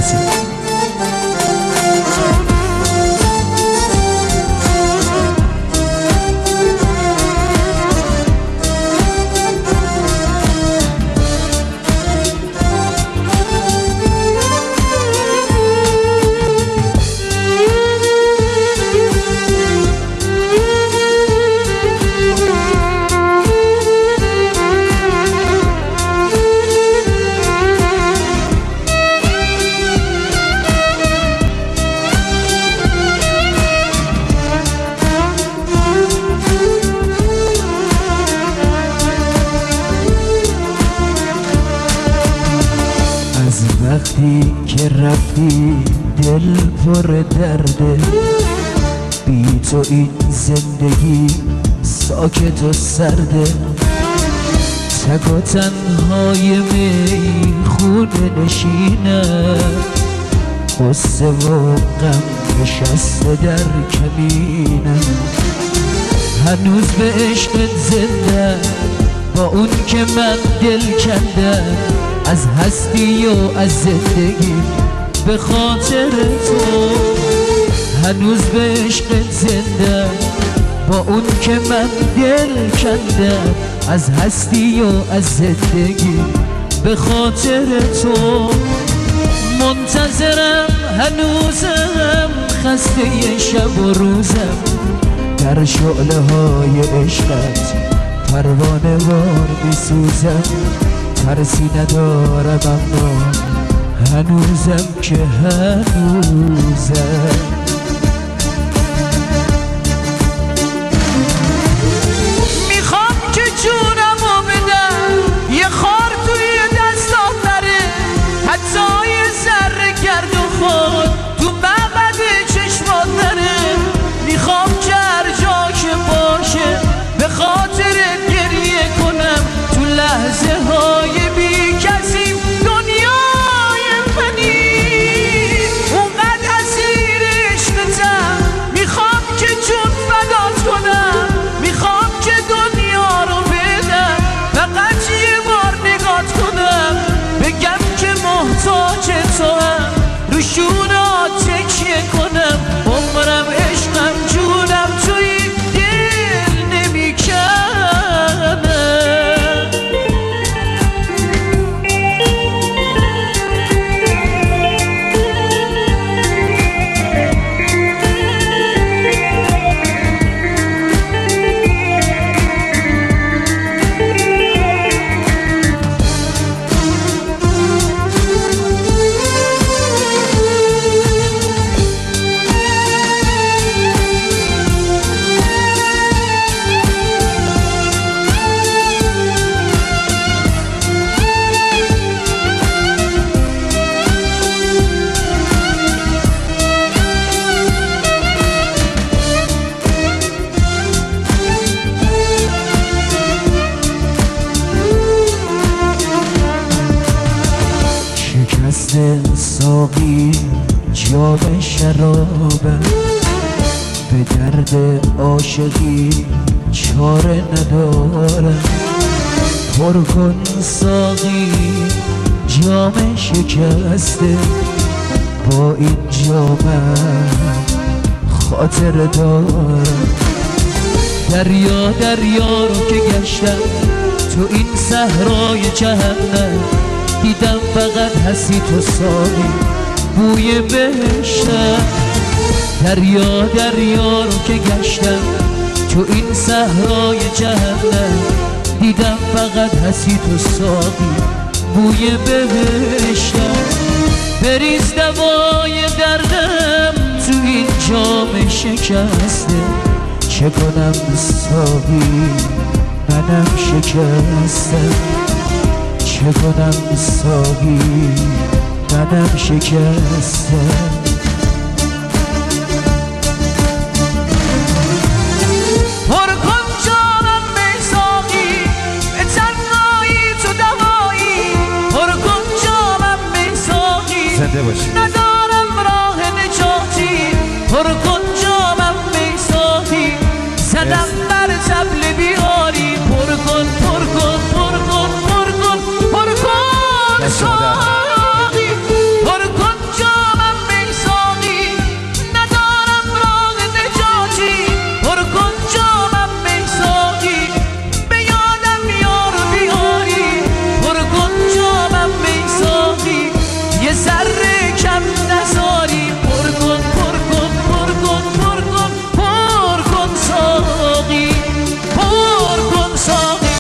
عزیزم. وقتی که رفتی دل پر درده، بی تو این زندگی ساکت و سرده. تک و تنهای میخونه نشینه، غصه و غم نشسته در کمینه. هنوز به عشقت زنده با اون که من دل کنده، از هستی و از زندگی به خاطر تو. هنوز به عشقت زنده با اون که من دل کنده، از هستی و از زندگی به خاطر تو. منتظرم هنوزم، خسته شب و روزم، در شعله های عشقت پروانه وار میسوزم. ترسی ندارم اما هنوزم که هنوزم. میخوام که جونمو بدم، یه خار توی دستات نره، حتی یه ذره گرد و خود تو مبعد چشمات نره. میخوام که هر جا که باشه به خاطر گریه کنم، تو لحظه های بی کسی دنیای فنی. اونقدر اسیر عشقتم، میخوام که جون فدات کنم، میخوام که دنیا رو بدم، فقط یه بار نگات کنم، بگم که محتاج تو هم، رو شونات تکیه کنم. عمرم عشقم جونم توی دل نمیکنم. شکست ساقی جام شرابم، به درد عاشقی چاره ندارم. پر کن ساقی جام شکسته، با این جامم خاطر دارم. دریا دریا رو که گشتم تو این صحرای جهنم، دیدم فقط هستی تو ساقی بوی بهشتم. دریا دریا رو که گشتم تو این صحرای جهنم، دیدم فقط هستی تو ساقی بوی بهشتم. بریز دوای دردم تو این جام شکسته، چه کنم ساقی منم شکستم. چه کنم ساقی منم شکستم.